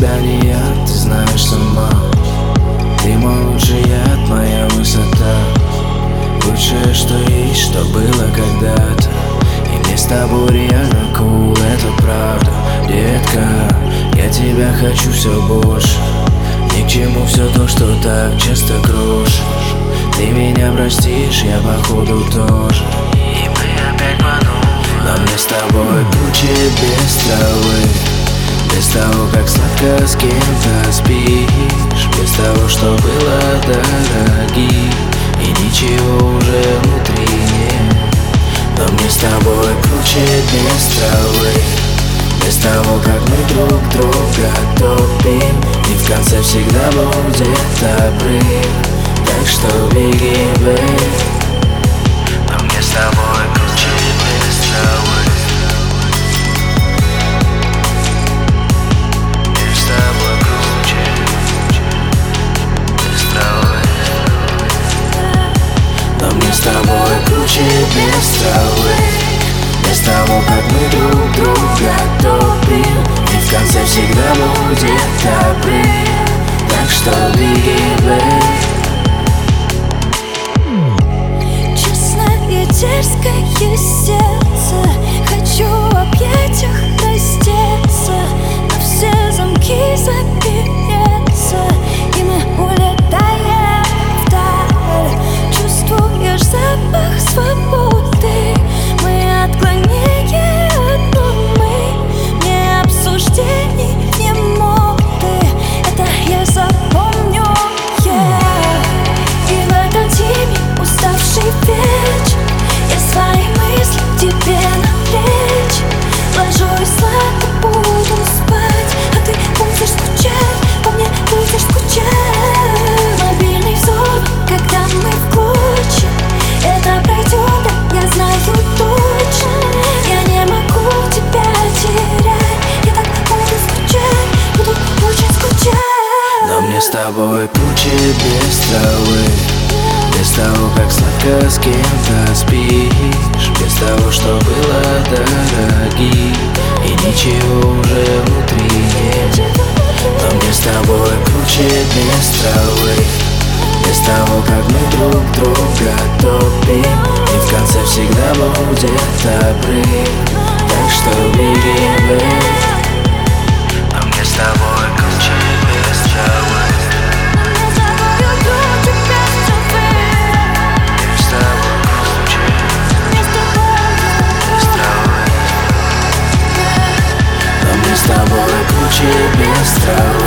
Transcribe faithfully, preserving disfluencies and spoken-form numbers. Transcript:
я не я, ты знаешь сама. Ты мой лучший яд, моя высота. Лучшее, что есть, что было когда-то. И мне с тобой реально cool, это правда. Детка, я тебя хочу все больше. Ни к чему все то, что так часто крошишь. Ты меня простишь, я походу тоже. И мы опять манули. Но мне с тобой круче без травы. Без того, как сладко с кем-то спишь. Без того, что было дорогим. И ничего уже внутри нет. Но мне с тобой круче без травы. Без того, как мы друг друга топим. И в конце всегда будет обрыв. Так что беги, бэй. Но мне с тобой круче без травы. Мне с тобой круче без травы. Но мне с тобой круче без травы. Без того, как мы друг друга топим. И в конце всегда будет обрыв. Так что беги, бэй. Дерзкое сердце, хочу в объятиях раздеться, на все замки запереться, и мы улетаем вдаль. Чувствуешь запах свободы, мы отклонение от нормы, не обсуждений, не моды, это я запомню, yeah. И в этот зимний уставший вечер я свои мысли тебе на плечи ложу и сладко буду спать, а ты будешь скучать, по мне будешь скучать. Мобильный взор, когда мы в куче, это пройдет, да я знаю точно. Я не могу тебя терять, я так буду скучать, буду очень скучать. Но мне с тобой круче без травы. Без того, как сладко с кем-то спишь. Без того, что было дорогим. И ничего уже внутри нет. Но мне с тобой круче без травы. Без того, как мы друг друга топим. И в конце всегда будет обрыв. Так что беги, бэй. Но мне с тобой круче без травы. С тобой круче без травы.